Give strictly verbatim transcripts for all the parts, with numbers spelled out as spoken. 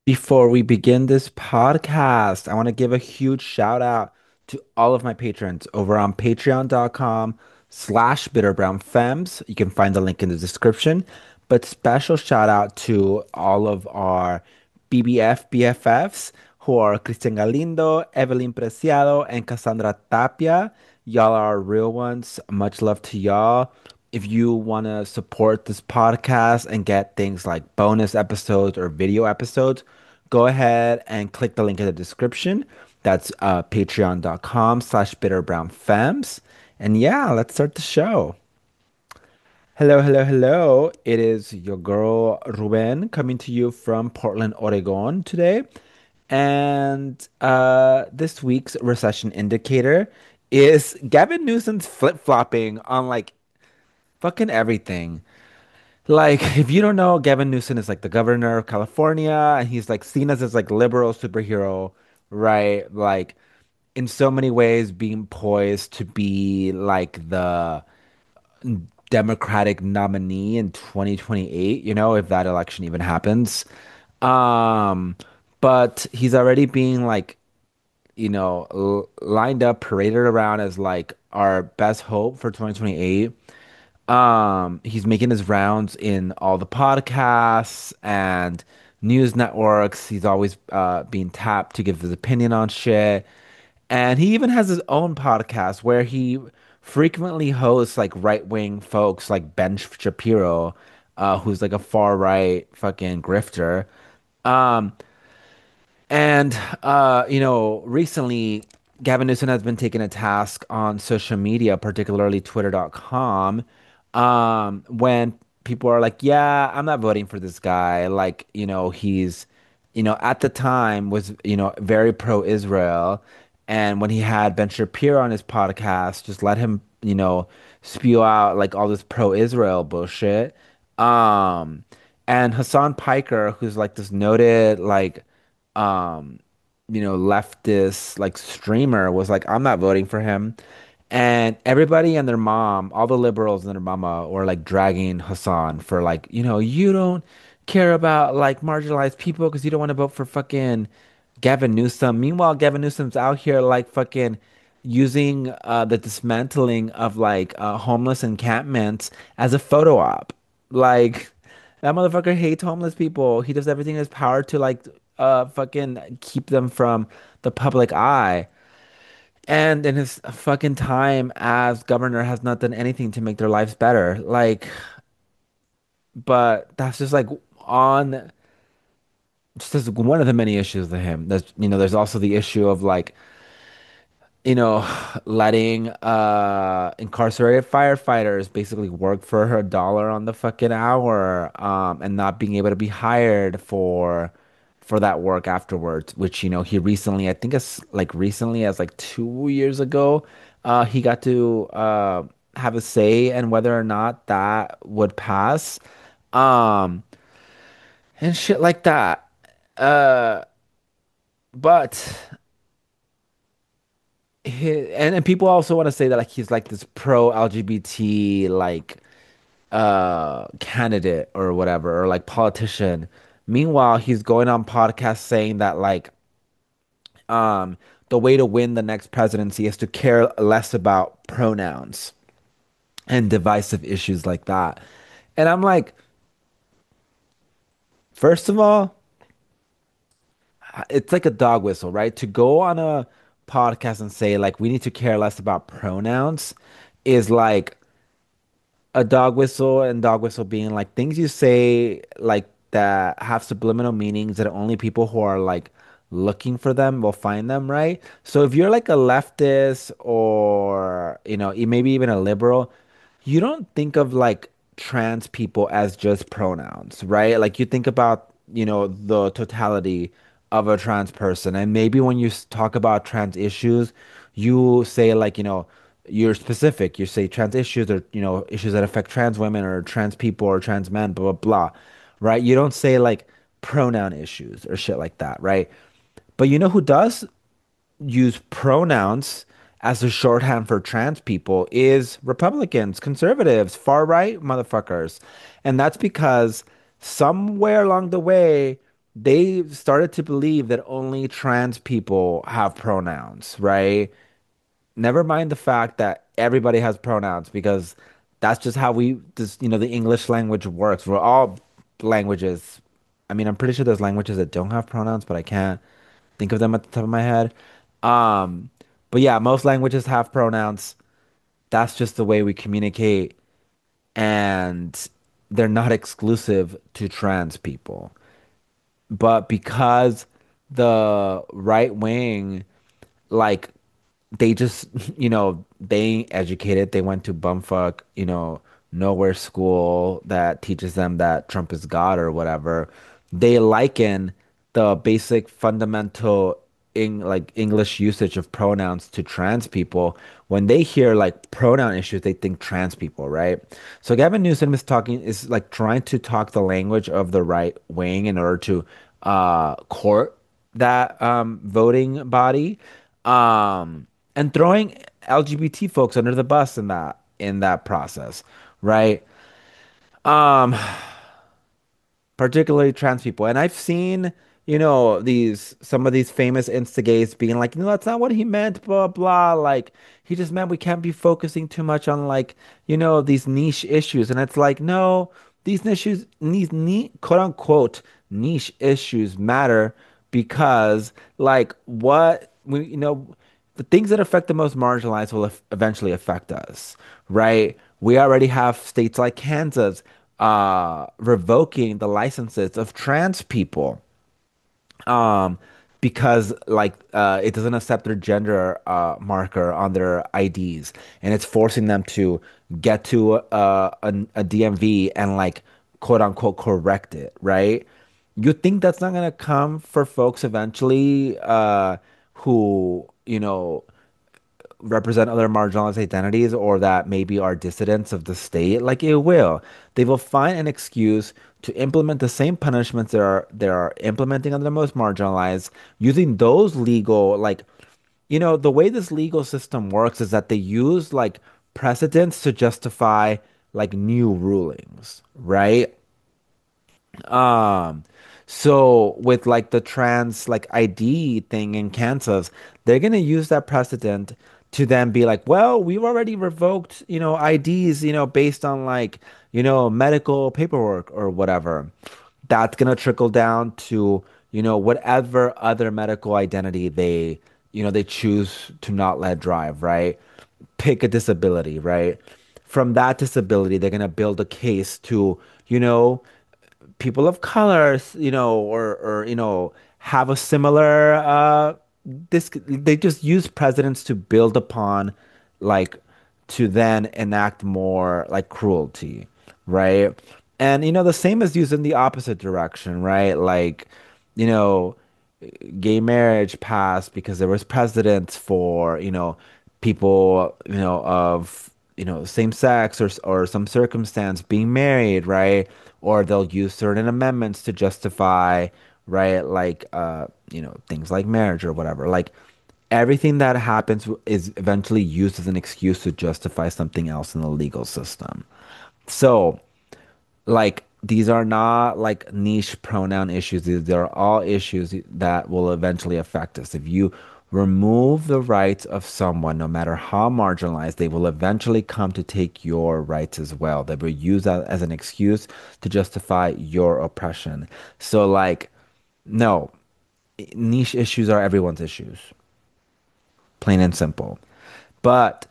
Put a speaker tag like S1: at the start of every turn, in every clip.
S1: Before we begin this podcast, I want to give a huge shout out to all of my patrons over on patreon.com slash bitterbrownfems. You can find the link in the description. But special shout out to all of our B B F B F Fs who are Cristian Galindo, Evelyn Preciado, and Cassandra Tapia. Y'all are real ones. Much love to y'all. If you want to support this podcast and get things like bonus episodes or video episodes, go ahead and click the link in the description. That's uh, patreon.com slash bitterbrownfems. And yeah, let's start the show. Hello, hello, hello. It is your girl Ruben coming to you from Portland, Oregon today. And uh, this week's recession indicator is Gavin Newsom's flip-flopping on like fucking everything. Like, if you don't know, Gavin Newsom is like the governor of California, and he's like seen as this like liberal superhero, right? Like, in so many ways, being poised to be like the Democratic nominee in twenty twenty-eight, you know, if that election even happens. Um, but he's already being like, you know, l lined up, paraded around as like our best hope for twenty twenty-eight. Um, he's making his rounds in all the podcasts and news networks. He's always uh being tapped to give his opinion on shit. And he even has his own podcast where he frequently hosts like right-wing folks like Ben Shapiro, uh, who's like a far-right fucking grifter. Um, and uh, you know, recently Gavin Newsom has been taking a task on social media, particularly twitter dot com, um, when people are like, "Yeah, I'm not voting for this guy." Like, you know, he's, you know, at the time was, you know, very pro-Israel, and when he had Ben Shapiro on his podcast, just let him, you know, spew out like all this pro-Israel bullshit. Um, and Hassan Piker, who's like this noted like um, you know, leftist like streamer was like, I'm not voting for him. And everybody and their mom, all the liberals and their mama were like dragging Hassan for like, you know, you don't care about like marginalized people because you don't want to vote for fucking Gavin Newsom. Meanwhile, Gavin Newsom's out here like fucking using uh, the dismantling of like uh, homeless encampments as a photo op. Like that motherfucker hates homeless people. He does everything in his power to like uh fucking keep them from the public eye. And in his fucking time as governor has not done anything to make their lives better. Like, but that's just like on just as one of the many issues to him. There's you know, there's also the issue of like you know, letting uh incarcerated firefighters basically work for a dollar on the fucking hour, um, and not being able to be hired for for that work afterwards, which, you know, he recently, I think it's like recently as like two years ago, uh, he got to uh have a say in whether or not that would pass. Um, and shit like that. Uh, but he, and, and people also want to say that like he's like this pro L G B T like uh candidate or whatever or like politician. Meanwhile, he's going on podcasts saying that like um the way to win the next presidency is to care less about pronouns and divisive issues like that. And I'm like, first of all, it's like a dog whistle, right? To go on a podcast and say like we need to care less about pronouns is like a dog whistle, and dog whistle being like things you say like that have subliminal meanings that only people who are like looking for them will find them, right? So if you're like a leftist or you know, e- maybe even a liberal, you don't think of like trans people as just pronouns, right? Like you think about, you know, the totality of a trans person. And maybe when you s- talk about trans issues, you say like, you know, you're specific. You say trans issues or, you know, issues that affect trans women or trans people or trans men, blah, blah, blah, right? You don't say like pronoun issues or shit like that, right? But you know who does use pronouns as a shorthand for trans people is Republicans, conservatives, far right motherfuckers. And that's because somewhere along the way, they started to believe that only trans people have pronouns, right? Never mind the fact that everybody has pronouns because that's just how we just, you know, the English language works. We're all languages. I mean, I'm pretty sure there's languages that don't have pronouns, but I can't think of them at the top of my head. Um, but yeah, most languages have pronouns. That's just the way we communicate, and they're not exclusive to trans people. But because the right wing, like, they just, you know, they ain't educated. They went to bumfuck, you know, nowhere school that teaches them that Trump is God or whatever. They liken the basic fundamental in like English usage of pronouns to trans people. When they hear like pronoun issues, they think trans people, right? So Gavin Newsom is talking is like trying to talk the language of the right wing in order to uh court that um voting body. Um and throwing L G B T folks under the bus in that in that process, right? Um, Particularly trans people. And I've seen, you know, these some of these famous instigates being like, no, that's not what he meant, blah blah. Like he just meant we can't be focusing too much on like, you know, these niche issues. And it's like, no, these issues, these ni quote unquote niche issues matter because like what we, you know, the things that affect the most marginalized will eff- eventually affect us, right? We already have states like Kansas uh, revoking the licenses of trans people um, because like uh, it doesn't accept their gender uh, marker on their I Ds, and it's forcing them to get to uh, a, a D M V and like quote unquote correct it, right? You think that's not gonna come for folks eventually uh, who, you know, represent other marginalized identities or that maybe are dissidents of the state, like it will. They will find an excuse to implement the same punishments they are they are implementing on the most marginalized, using those legal like you know, the way this legal system works is that they use like precedents to justify like new rulings, right? Um, so with like the trans like I D thing in Kansas, they're gonna use that precedent to then be like, well, we've already revoked, you know, I Ds, you know, based on like, you know, medical paperwork or whatever. That's gonna trickle down to, you know, whatever other medical identity they, you know, they choose to not let drive, right? Pick a disability, right? From that disability, they're gonna build a case to, you know, people of colors, you know, or or you know, have a similar uh this they just use presidents to build upon like to then enact more like cruelty, right? And you know, the same is used in the opposite direction, right? Like, you know, gay marriage passed because there was precedents for, you know, people, you know, of, you know, same sex or or some circumstance being married, right? Or they'll use certain amendments to justify, right? Like, uh, you know, things like marriage or whatever. Like everything that happens is eventually used as an excuse to justify something else in the legal system. So, like these are not like niche pronoun issues. These are all issues that will eventually affect us. If you remove the rights of someone, no matter how marginalized, they will eventually come to take your rights as well. They will use that as an excuse to justify your oppression. So like, no, niche issues are everyone's issues, plain and simple. But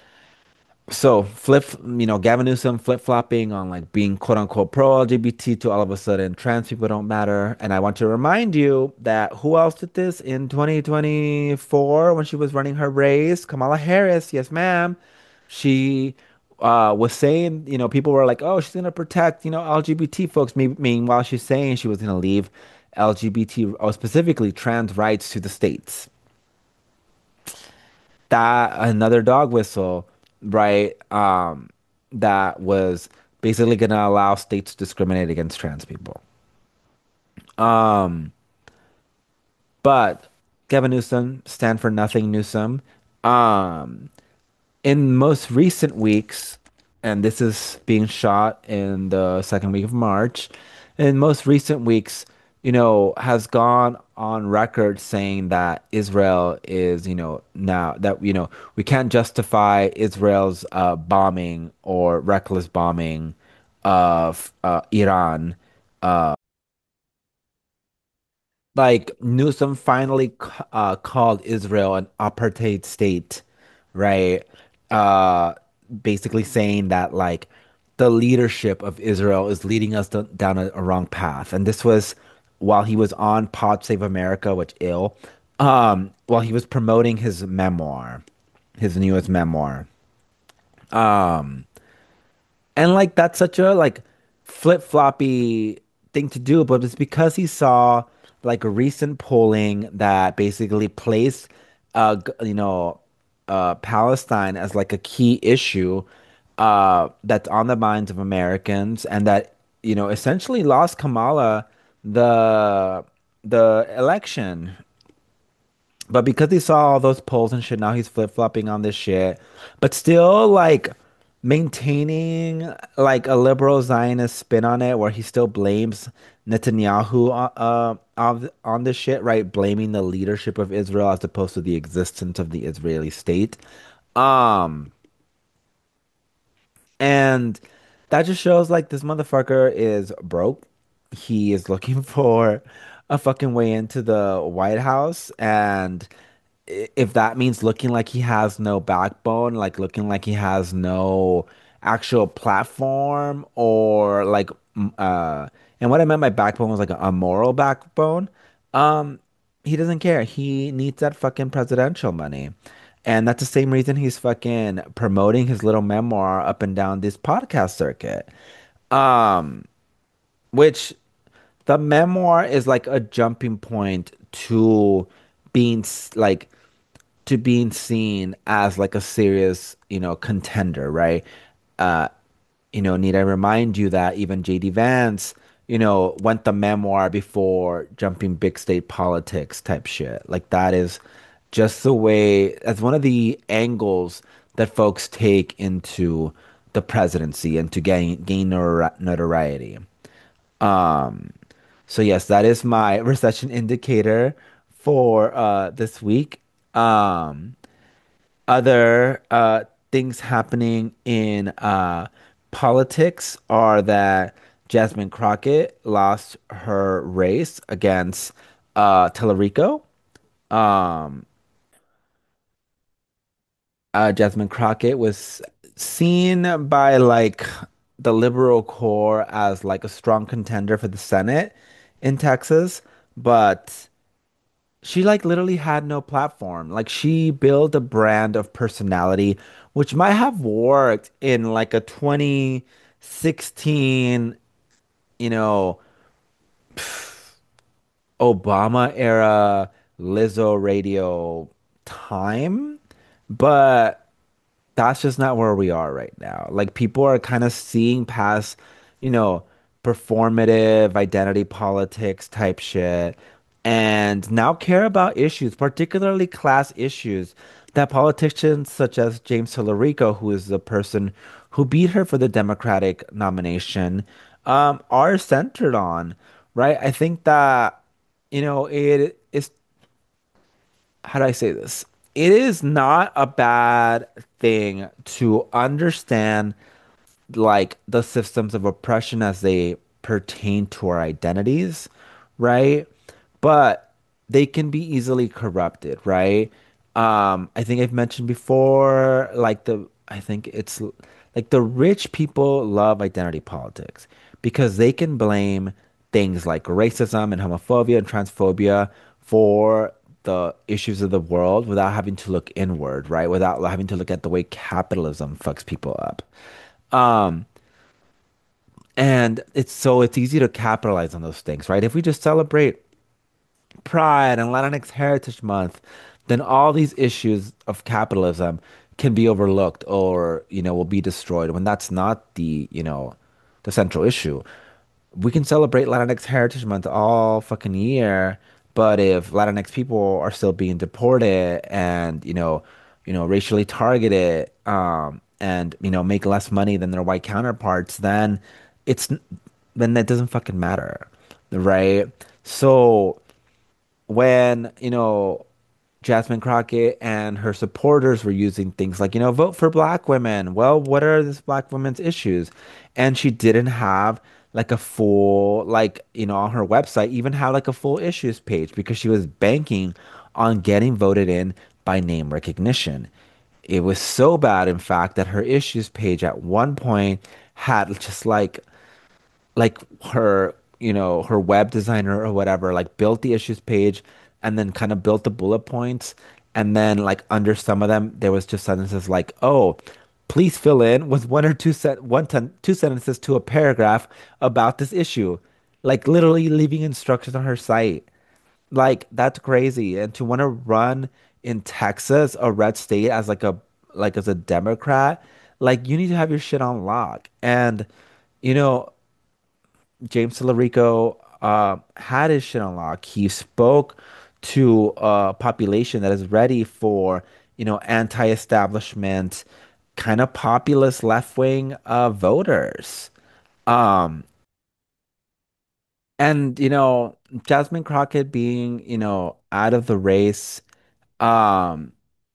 S1: so flip, you know, Gavin Newsom flip-flopping on like being quote unquote pro-L G B T to all of a sudden trans people don't matter. And I want to remind you that who else did this in twenty twenty-four when she was running her race? Kamala Harris, yes, ma'am. She uh, was saying, you know, people were like, oh, she's gonna protect, you know, L G B T folks. Me meanwhile, she's saying she was gonna leave L G B T, or specifically trans rights to the states. That another dog whistle, right? Um, that was basically going to allow states to discriminate against trans people. Um, but Gavin Newsom, stand for nothing Newsom. Um, in most recent weeks, and this is being shot in the second week of March, in most recent weeks, you know, has gone on record saying that Israel is, you know, now that, you know, we can't justify Israel's uh, bombing or reckless bombing of uh, Iran. Like Newsom finally c- uh, called Israel an apartheid state, right? Uh, Basically saying that like the leadership of Israel is leading us d- down a, a wrong path. And this was while he was on Pod Save America, which ill, um, while he was promoting his memoir, his newest memoir. And like that's such a like flip-floppy thing to do, but it's because he saw like a recent polling that basically placed uh g- you know uh Palestine as like a key issue uh that's on the minds of Americans and that you know essentially lost Kamala the the election, but because he saw all those polls and shit, now he's flip-flopping on this shit. But still like maintaining like a liberal Zionist spin on it where he still blames Netanyahu uh, uh on, on this shit, right? Blaming the leadership of Israel as opposed to the existence of the Israeli state. Um and that just shows like this motherfucker is broke. He is looking for a fucking way into the White House. And i- if that means looking like he has no backbone, like looking like he has no actual platform or like, m- uh, and what I meant by backbone was like a, a moral backbone. Um, he doesn't care. He needs that fucking presidential money. And that's the same reason he's fucking promoting his little memoir up and down this podcast circuit. Um, which the memoir is like a jumping point to being s- like to being seen as like a serious, you know, contender, right? Uh, you know, need I remind you that even J D Vance, you know, went the memoir before jumping big state politics type shit. Like that is just the way, that's one of the angles that folks take into the presidency and to gain gain notori- notoriety. Um, so yes, that is my recession indicator for uh this week. Um, other uh, things happening in uh, politics are that Jasmine Crockett lost her race against uh, Tellerico. Um, uh, Jasmine Crockett was seen by like the liberal core as like a strong contender for the Senate in Texas, but she like literally had no platform. Like she built a brand of personality, which might have worked in like a twenty sixteen, you know, Obama era Lizzo radio time, but that's just not where we are right now. Like people are kind of seeing past, you know, performative identity politics type shit and now care about issues, particularly class issues that politicians such as James Tallarico, who is the person who beat her for the Democratic nomination, um, are centered on, right? I think that, you know, it is, how do I say this? It is not a bad thing to understand like the systems of oppression as they pertain to our identities, right? But they can be easily corrupted, right? Um, I think I've mentioned before, like the, I think it's l- like the rich people love identity politics because they can blame things like racism and homophobia and transphobia for the issues of the world without having to look inward, right? Without having to look at the way capitalism fucks people up. Um, and it's so it's easy to capitalize on those things, right? If we just celebrate Pride and Latinx Heritage Month, then all these issues of capitalism can be overlooked or, you know, will be destroyed when that's not the, you know, the central issue. We can celebrate Latinx Heritage Month all fucking year, but if Latinx people are still being deported and, you know, you know, racially targeted, um, and, you know, make less money than their white counterparts, then it's then that doesn't fucking matter. right? So when, you know, Jasmine Crockett and her supporters were using things like, you know, vote for black women. Well, what are these black women's issues? And she didn't have like a full, like, you know, on her website, even have like a full issues page because she was banking on getting voted in by name recognition. It was so bad, in fact, that her issues page at one point had just like like her, you know, her web designer or whatever, like built the issues page and then kind of built the bullet points. And then like under some of them, there was just sentences like, oh, please fill in with one or two set one ten, two sentences to a paragraph about this issue. Like literally leaving instructions on her site. Like that's crazy. And to want to run in Texas, a red state, as like a like as a Democrat, like you need to have your shit on lock. And you know, James Tallarico uh, had his shit on lock. He spoke to a population that is ready for, you know, anti-establishment, kind of populist left-wing uh, voters. Um, and you know, Jasmine Crockett being, you know, out of the race, um,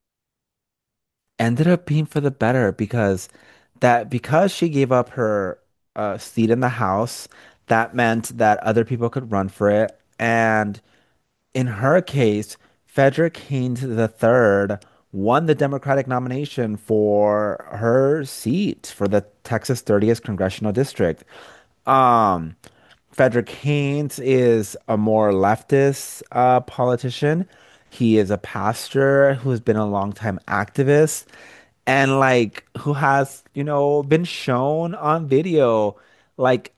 S1: ended up being for the better because that because she gave up her uh, seat in the House, that meant that other people could run for it. And in her case, Frederick Haynes the third won the Democratic nomination for her seat for the Texas thirtieth Congressional District. Um, Frederick Haynes is a more leftist uh, politician. He is a pastor who's been a longtime activist and like who has, you know, been shown on video like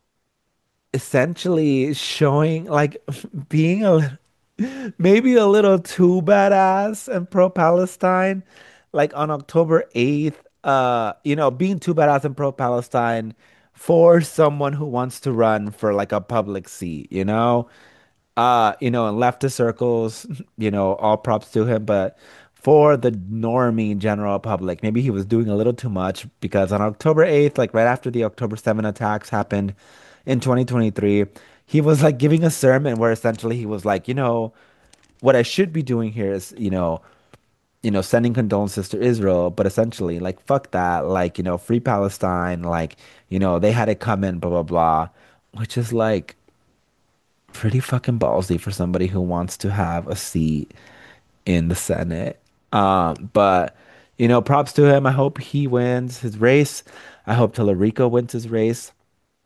S1: essentially showing like being a maybe a little too badass and pro-Palestine. Like on October eighth, uh, you know, being too badass and pro-Palestine for someone who wants to run for like a public seat, you know? Uh, you know, in leftist circles, you know, all props to him, but for the normie general public, maybe he was doing a little too much because on October eighth, like right after the October seventh attacks happened in twenty twenty-three, he was like giving a sermon where essentially he was like, you know, what I should be doing here is, you know, you know, sending condolences to Israel, but essentially, like, fuck that, like, you know, free Palestine, like, you know, they had it coming, blah blah blah, which is like pretty fucking ballsy for somebody who wants to have a seat in the Senate. Um, but you know, props to him. I hope he wins his race. I hope Tallarico wins his race.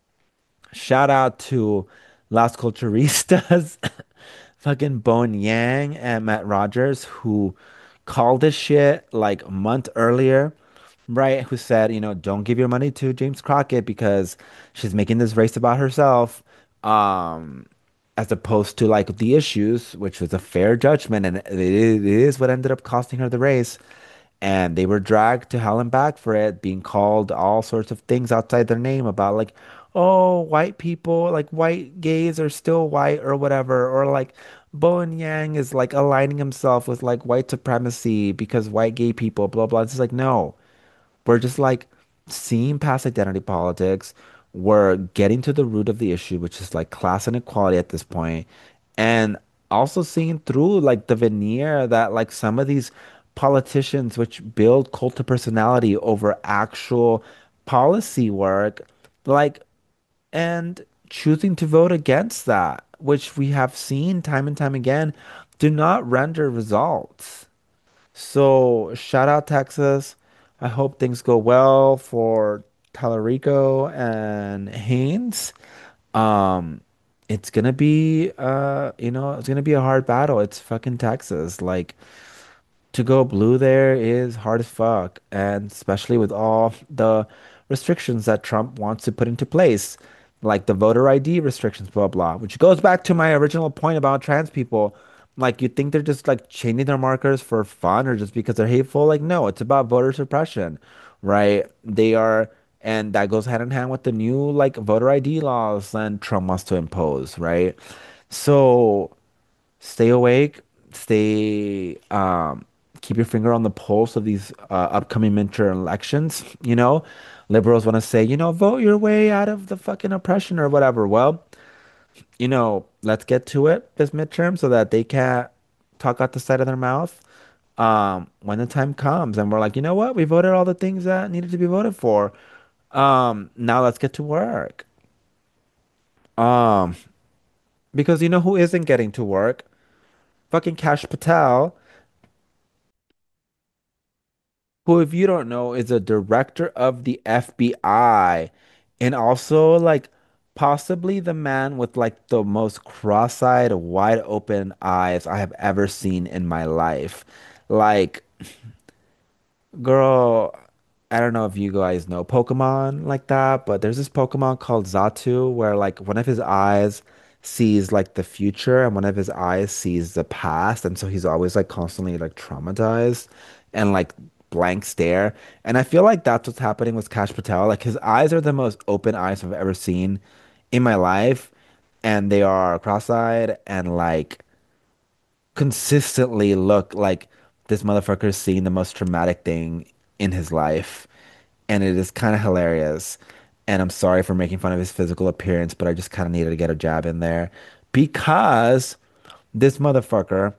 S1: Shout out to Las Culturistas, fucking Bone Yang and Matt Rogers, who called this shit like a month earlier, right? Who said, you know, don't give your money to James Crockett because she's making this race about herself, um, as opposed to like the issues, which was a fair judgment, and it is, it is what ended up costing her the race. And they were dragged to hell and back for it, being called all sorts of things outside their name about like, oh, white people, like white gays are still white or whatever, or like Bowen Yang is like aligning himself with like white supremacy because white gay people, blah blah. It's just like no. We're just like seeing past identity politics. We're getting to the root of the issue, which is like class inequality at this point, and also seeing through like the veneer that like some of these politicians, which build cult of personality over actual policy work, like and choosing to vote against that, which we have seen time and time again, do not render results. So shout out Texas. I hope things go well for Tallarico and Haynes. Um, it's gonna be uh, you know, it's gonna be a hard battle. It's fucking Texas. Like to go blue there is hard as fuck, and especially with all the restrictions that Trump wants to put into place, like the voter I D restrictions, blah blah, which goes back to my original point about trans people. Like you think they're just like changing their markers for fun or just because they're hateful? Like no, it's about voter suppression, right? They are, and that goes hand in hand with the new like voter I D laws and Trump wants to impose, right? So stay awake, stay um keep your finger on the pulse of these uh, upcoming midterm elections, you know. Liberals want to say, you know, vote your way out of the fucking oppression or whatever. Well, you know, let's get to it this midterm so that they can't talk out the side of their mouth um when the time comes and we're like, you know what? We voted all the things that needed to be voted for. Um, now let's get to work. Um, because you know who isn't getting to work? Fucking Cash Patel, who, if you don't know, is a director of the F B I and also like possibly the man with like the most cross-eyed, wide open eyes I have ever seen in my life. Like, girl, I don't know if you guys know Pokemon like that, but there's this Pokemon called Xatu where like one of his eyes sees like the future and one of his eyes sees the past, and so he's always like constantly like traumatized and like blank stare. And I feel like that's what's happening with Kash Patel. Like his eyes are the most open eyes I've ever seen in my life, and they are cross-eyed and like consistently look like this motherfucker is seeing the most traumatic thing in his life. And it is kind of hilarious. And I'm sorry for making fun of his physical appearance, but I just kind of needed to get a jab in there because this motherfucker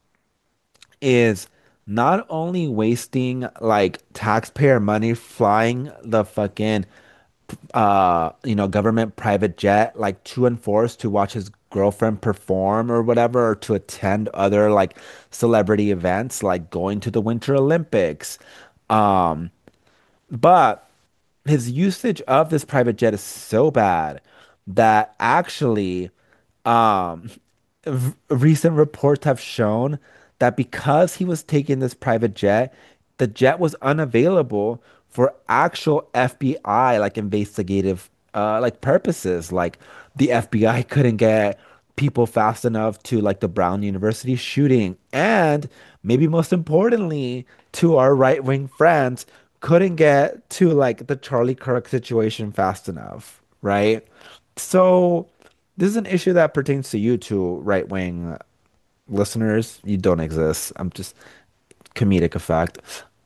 S1: is not only wasting like taxpayer money flying the fucking uh you know government private jet like to and forth to watch his girlfriend perform or whatever or to attend other like celebrity events like going to the Winter Olympics, um but his usage of this private jet is so bad that actually um v- recent reports have shown that because he was taking this private jet, the jet was unavailable for actual F B I like investigative uh like purposes. Like the F B I couldn't get people fast enough to like the Brown University shooting, and maybe most importantly to our right-wing friends couldn't get to like the Charlie Kirk situation fast enough, right? So this is an issue that pertains to you two right-wing listeners. You don't exist. I'm just comedic effect.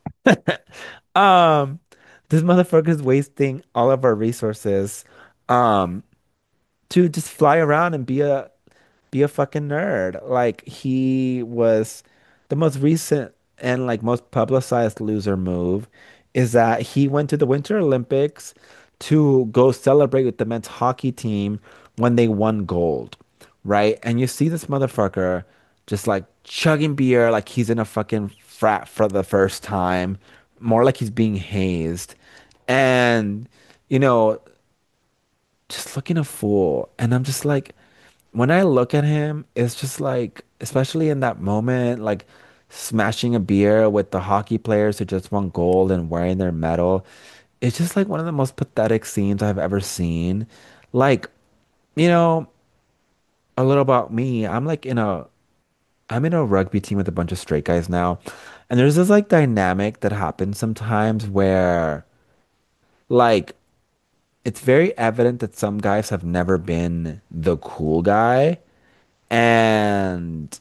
S1: Um, this motherfucker is wasting all of our resources, um, to just fly around and be a be a fucking nerd. Like he was the most recent and like most publicized loser move is that he went to the Winter Olympics to go celebrate with the men's hockey team when they won gold, right? And you see this motherfucker just like chugging beer like he's in a fucking frat for the first time, more like he's being hazed. And you know, just looking a fool. And I'm just like, when I look at him, it's just like, especially in that moment, like smashing a beer with the hockey players who just won gold and wearing their medal. It's just like one of the most pathetic scenes I've ever seen. Like, you know, a little about me. I'm like in a I'm in a rugby team with a bunch of straight guys now. And there's this like dynamic that happens sometimes where like it's very evident that some guys have never been the cool guy and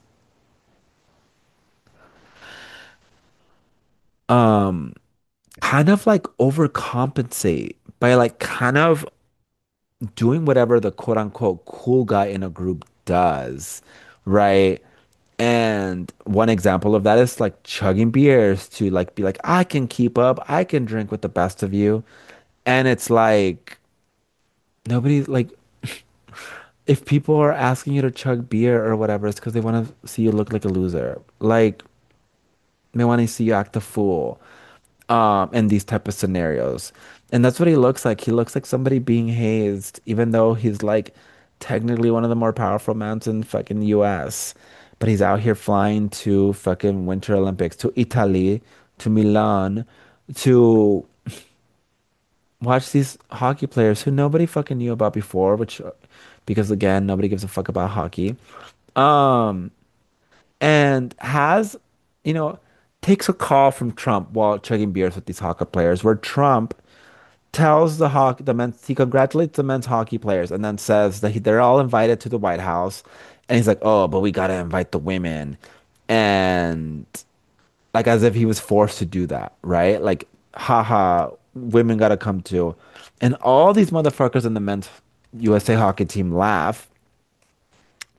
S1: um kind of like overcompensate by like kind of doing whatever the quote unquote cool guy in a group does, right? And one example of that is like chugging beers to like be like, I can keep up, I can drink with the best of you. And it's like nobody like if people are asking you to chug beer or whatever, it's because they want to see you look like a loser. Like they want to see you act a fool. Um, in these type of scenarios. And that's what he looks like. He looks like somebody being hazed, even though he's like technically one of the more powerful mans in fucking U S. But he's out here flying to fucking Winter Olympics, to Italy, to Milan, to watch these hockey players who nobody fucking knew about before, which because again, nobody gives a fuck about hockey. Um, and has, you know, takes a call from Trump while chugging beers with these hockey players, where Trump tells the hockey the men's he congratulates the men's hockey players and then says that he, they're all invited to the White House, and he's like, "Oh, but we gotta invite the women," and like as if he was forced to do that, right? Like, haha, women gotta come too, and all these motherfuckers in the men's U S A hockey team laugh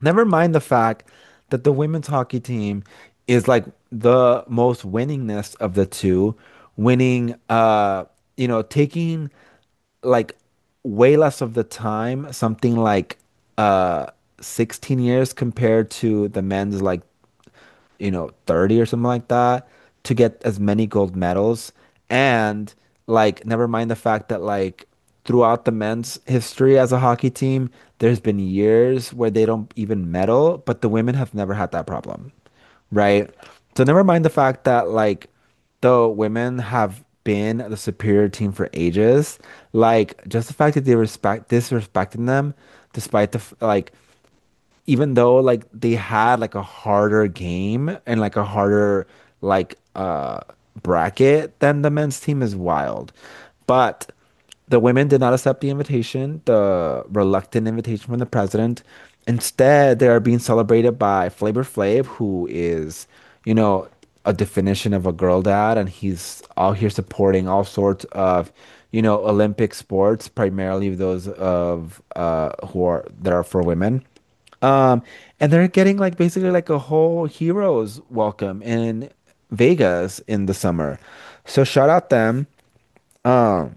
S1: Never mind the fact that the women's hockey team is like the most winningest of the two, winning, uh, you know, taking like way less of the time, something like uh sixteen years compared to the men's like you know, thirty or something like that to get as many gold medals. And like, never mind the fact that like throughout the men's history as a hockey team, there's been years where they don't even medal, but the women have never had that problem, right? So never mind the fact that like the women have been the superior team for ages. Like just the fact that they respect disrespecting them, despite the f- like even though like they had like a harder game and like a harder like uh bracket than the men's team is wild. But the women did not accept the invitation, the reluctant invitation from the president. Instead, they are being celebrated by Flavor Flav, who is, you know, a definition of a girl dad, and he's out here supporting all sorts of, you know, Olympic sports, primarily those of uh who are that are for women. Um, and they're getting like basically like a whole heroes welcome in Vegas in the summer. So shout out them. Um,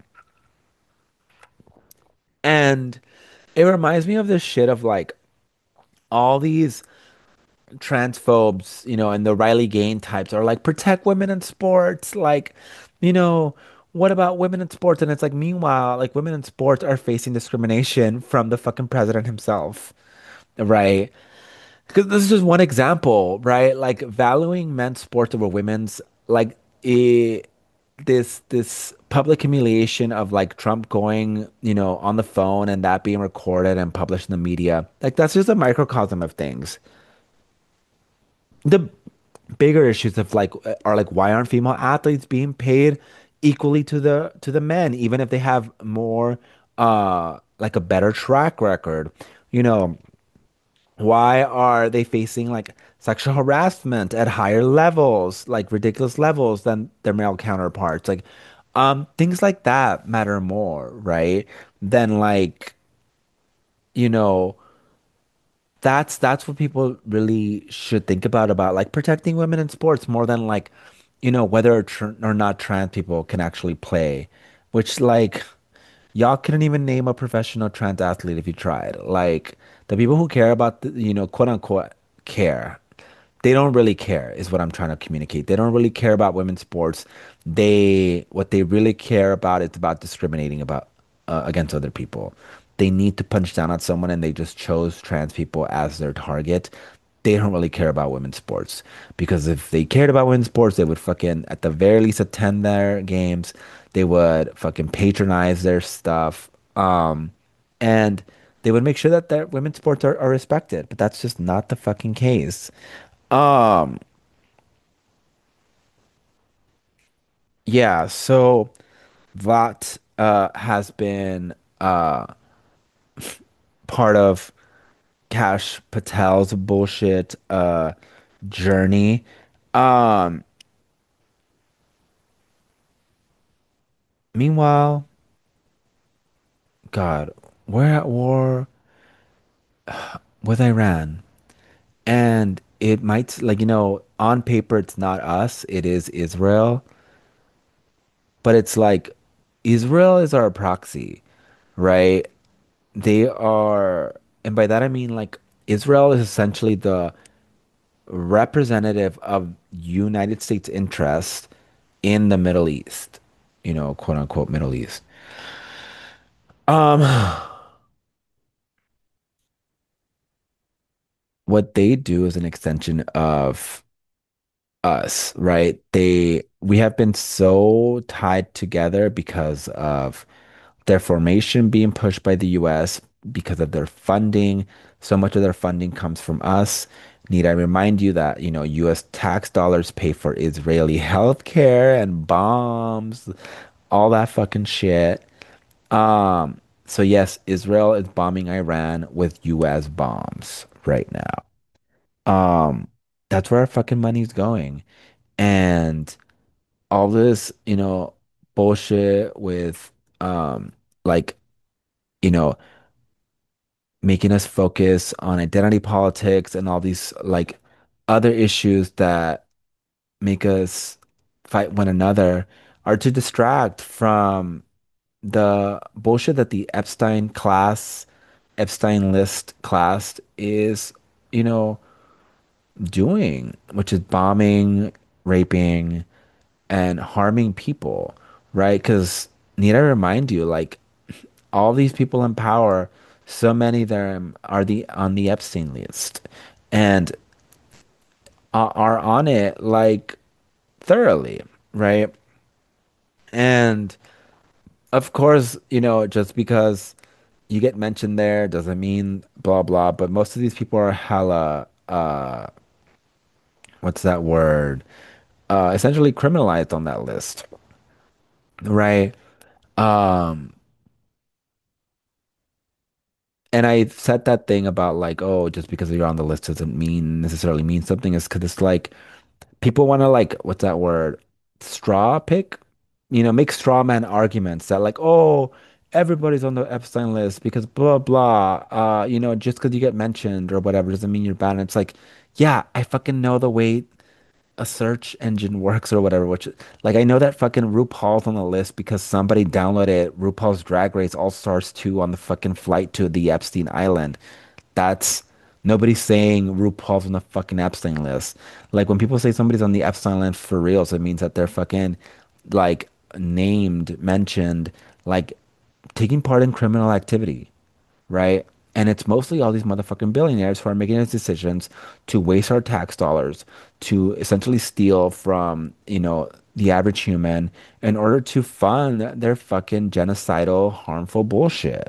S1: and it reminds me of this shit of like all these transphobes, you know, and the Riley Gain types are like protect women in sports. Like, you know, what about women in sports? And it's like, meanwhile, like women in sports are facing discrimination from the fucking president himself, right? Because this is just one example, right? Like valuing men's sports over women's, like eh, this this public humiliation of like Trump going, you know, on the phone and that being recorded and published in the media. Like that's just a microcosm of things. The bigger issues of like uh, are like why aren't female athletes being paid equally to the to the men, even if they have more uh like a better track record? You know, why are they facing like sexual harassment at higher levels, like ridiculous levels than their male counterparts? Like, um, things like that matter more, right? Than like, you know, that's that's what people really should think about about like protecting women in sports more than like, you know, whether or, tr or not trans people can actually play, which like y'all couldn't even name a professional trans athlete if you tried. Like the people who care about the, you know, quote unquote care, they don't really care is what I'm trying to communicate. They don't really care about women's sports. They what they really care about is about discriminating about uh, against other people. They need to punch down on someone and they just chose trans people as their target. They don't really care about women's sports because if they cared about women's sports, they would fucking at the very least attend their games. They would fucking patronize their stuff. Um, and they would make sure that their women's sports are, are respected, but that's just not the fucking case. Um, yeah, so that uh has been uh part of Cash Patel's bullshit uh journey. Um, Meanwhile, God, we're at war with Iran, and it might like you know, on paper it's not us, it is Israel, but it's like Israel is our proxy, right? They are, and by that I mean like Israel is essentially the representative of United States interest in the Middle East, you know, quote unquote Middle East. Um, what they do is an extension of us, right? They we have been so tied together because of their formation being pushed by the U S because of their funding. So much of their funding comes from us. Need I remind you that, you know, U S tax dollars pay for Israeli healthcare and bombs, all that fucking shit. Um, so yes, Israel is bombing Iran with U S bombs right now. Um, that's where our fucking money's going. And all this, you know, bullshit with um like, you know, making us focus on identity politics and all these like other issues that make us fight one another are to distract from the bullshit that the Epstein class, Epstein list class is, you know, doing, which is bombing, raping, and harming people, right? Because need I remind you, like all these people in power, so many of them are the on the Epstein list and are, are on it like thoroughly, right? And of course, you know, just because you get mentioned there doesn't mean blah blah, but most of these people are hella uh what's that word? Uh essentially criminalized on that list, right? Um and I said that thing about like, oh, just because you're on the list doesn't mean necessarily mean something is because it's like people want to like what's that word? Straw pick? You know, make straw man arguments that like, oh, everybody's on the Epstein list because blah blah. Uh, you know, just because you get mentioned or whatever doesn't mean you're bad. And it's like, yeah, I fucking know the way a search engine works or whatever, which like I know that fucking RuPaul's on the list because somebody downloaded RuPaul's Drag Race All Stars two on the fucking flight to the Epstein Island. That's nobody's saying RuPaul's on the fucking Epstein list. Like when people say somebody's on the Epstein list for reals, it means that they're fucking like named, mentioned, like taking part in criminal activity, right? And it's mostly all these motherfucking billionaires who are making these decisions to waste our tax dollars, to essentially steal from, you know, the average human in order to fund their fucking genocidal, harmful bullshit.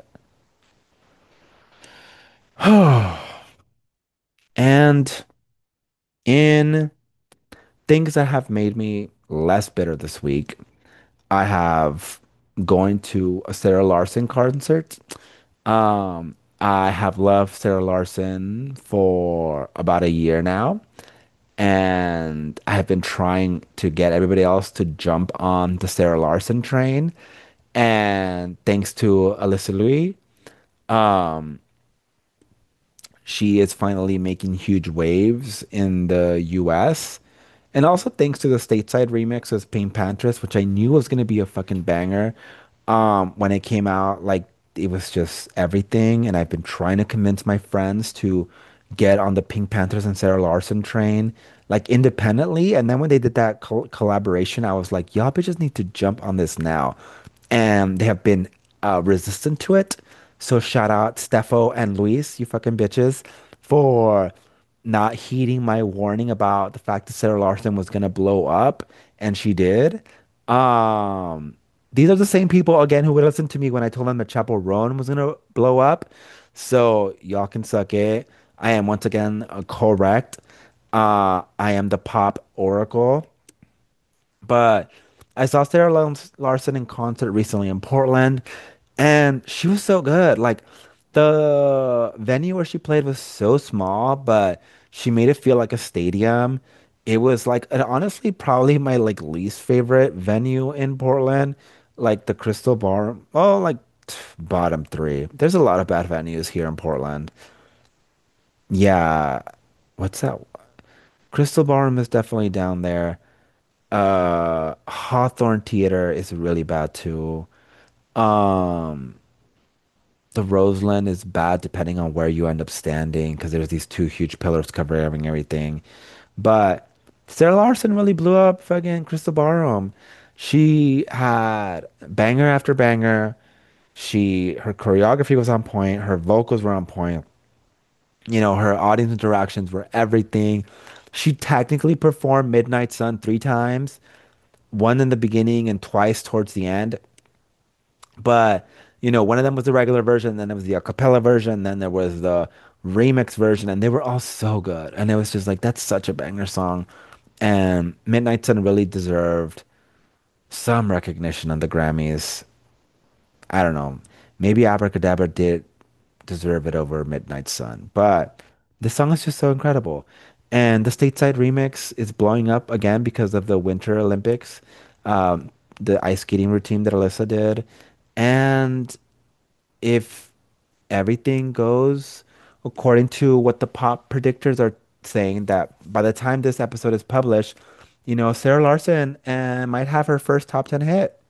S1: And in things that have made me less bitter this week, I have going to a Sarah Larson concert. Um, I have loved Sarah Larson for about a year now, and I have been trying to get everybody else to jump on the Sarah Larson train. And thanks to Alyssa Louis, um, she is finally making huge waves in the U S. And also thanks to the stateside remix of Pink Panthers, which I knew was gonna be a fucking banger. Um, when it came out, like it was just everything. And I've been trying to convince my friends to get on the Pink Panthers and Sarah Larson train, like independently. And then when they did that col collaboration, I was like, y'all bitches need to jump on this now. And they have been uh, resistant to it. So shout out Stefo and Luis, you fucking bitches, for not heeding my warning about the fact that Sarah Larson was gonna blow up, and she did. Um, these are the same people again who would listen to me when I told them that Chappell Roan was gonna blow up. So y'all can suck it. I am once again uh, correct. Uh, I am the pop oracle. But I saw Sarah Lars- Larson in concert recently in Portland, and she was so good. Like the venue where she played was so small, but she made it feel like a stadium. It was like and honestly probably my like least favorite venue in Portland, like the Crystal Bar. Oh, like bottom three. There's a lot of bad venues here in Portland. Yeah, what's that? Crystal Ballroom is definitely down there. Uh, Hawthorne Theater is really bad too. Um, the Roseland is bad depending on where you end up standing because there's these two huge pillars covering everything. But Sarah Larson really blew up fucking Crystal Ballroom. She had banger after banger. She her choreography was on point. Her vocals were on point. You know, her audience interactions were everything. She technically performed Midnight Sun three times, one in the beginning and twice towards the end. But, you know, one of them was the regular version, then there was the a cappella version, then there was the remix version, and they were all so good. And it was just like, that's such a banger song. And Midnight Sun really deserved some recognition on the Grammys. I don't know. Maybe Abracadabra did deserve it over Midnight Sun, but the song is just so incredible. And the stateside remix is blowing up again because of the Winter Olympics, um, the ice skating routine that Alyssa did. And if everything goes according to what the pop predictors are saying, that by the time this episode is published, you know, Sarah Larson uh, might have her first top ten hit.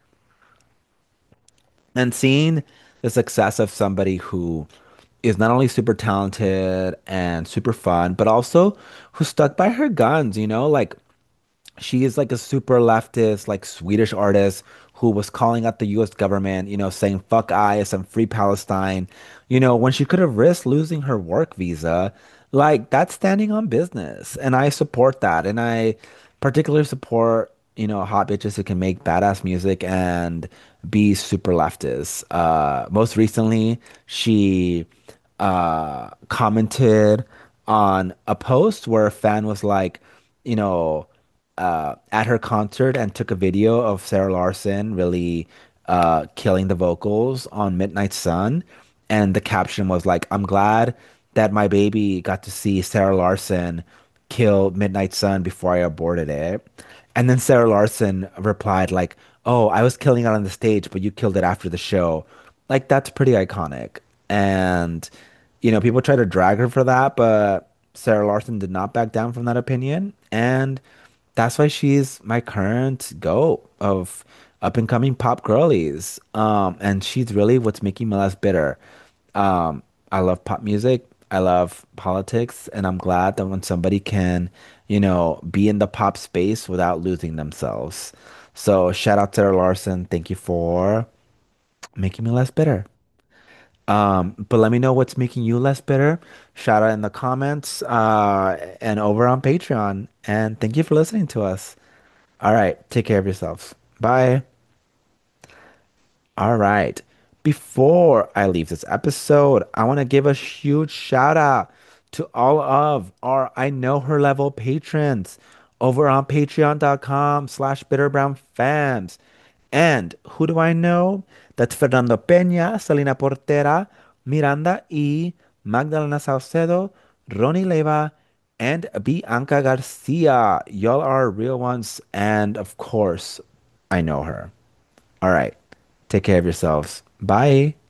S1: And seeing the success of somebody who is not only super talented and super fun, but also who stuck by her guns, you know, like she is like a super leftist, like Swedish artist who was calling out the U S government, you know, saying fuck ICE and free Palestine, you know, when she could have risked losing her work visa. Like that's standing on business. And I support that. And I particularly support, you know, hot bitches who can make badass music and be super leftist. Uh, most recently, she uh, commented on a post where a fan was like, you know, uh, at her concert and took a video of Sarah Larson really uh, killing the vocals on Midnight Sun. And the caption was like, I'm glad that my baby got to see Sarah Larson kill Midnight Sun before I aborted it. And then Sarah Larson replied, like, oh, I was killing it on the stage, but you killed it after the show. Like, that's pretty iconic. And, you know, people try to drag her for that, but Sarah Larson did not back down from that opinion. And that's why she's my current GOAT of up and coming pop girlies. Um, and she's really what's making me less bitter. Um, I love pop music. I love politics, and I'm glad that when somebody can, you know, be in the pop space without losing themselves. So shout out to Sarah Larson. Thank you for making me less bitter. Um, but let me know what's making you less bitter. Shout out in the comments, uh, and over on Patreon. And thank you for listening to us. All right. Take care of yourselves. Bye. All right. Before I leave this episode, I want to give a huge shout out to all of our I Know Her level patrons over on patreon.com slash bitterbrownfans. And who do I know? That's Fernando Peña, Selena Portera, Miranda E, Magdalena Saucedo, Ronnie Leva, and Bianca Garcia. Y'all are real ones. And of course, I know her. All right. Take care of yourselves. Bye.